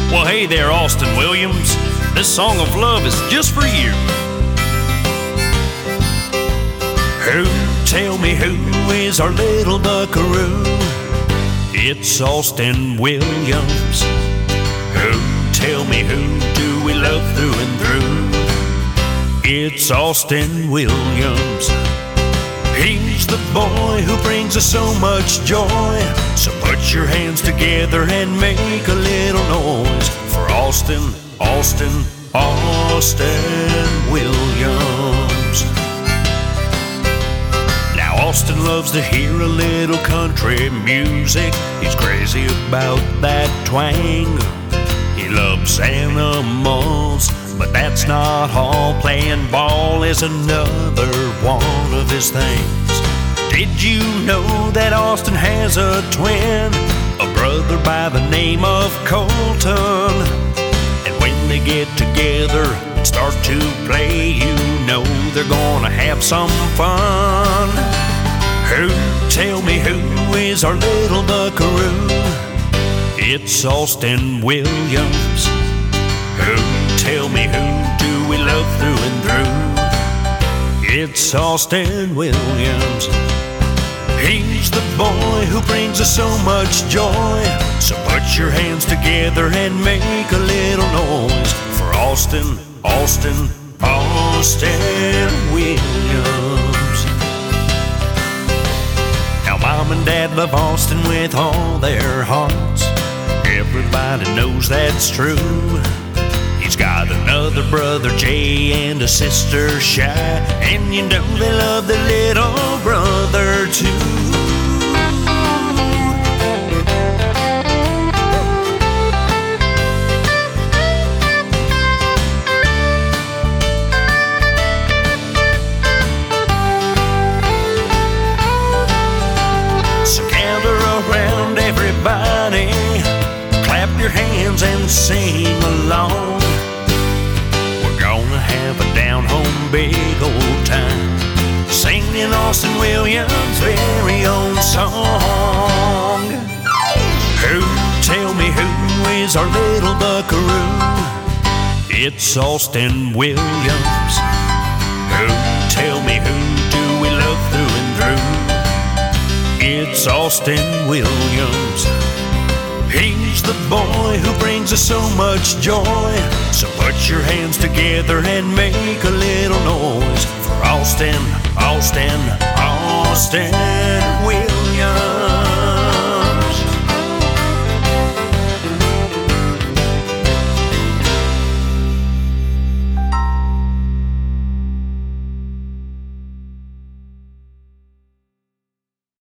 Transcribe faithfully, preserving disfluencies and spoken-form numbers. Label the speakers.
Speaker 1: Well, hey there, Austin Williams. This song of love is just for you. Who, tell me who is our little buckaroo? It's Austin Williams. Who, tell me who do we love through and through? It's Austin Williams. He's the boy who brings us so much joy. So put your hands together and make a little noise for Austin, Austin, Austin Williams. Now Austin loves to hear a little country music. He's crazy about that twang. He loves animals, but that's not all. Playing ball is another one of his things. Did you know that Austin has a twin, a brother by the name of Colton? And when they get together and start to play, you know they're gonna have some fun. Who, tell me who is our little buckaroo? It's Austin Williams. Who, tell me who do we love through and through? It's Austin Williams. He's the boy who brings us so much joy. So put your hands together and make a little noise for Austin, Austin, Austin Williams. Now Mom and Dad love Austin with all their hearts. Everybody knows that's true. He's got another brother, Jay, and a sister, Shy, and you know they love their little brother too. So gather around, everybody, clap your hands and sing along. Have a down-home big old time, singing Austin Williams' very own song. Who, tell me who is our little buckaroo? It's Austin Williams. Who, tell me who do we love through and through? It's Austin Williams. He's the boy who brings us so much joy. So put your hands together and make a little noise for Austin, Austin, Austin Williams.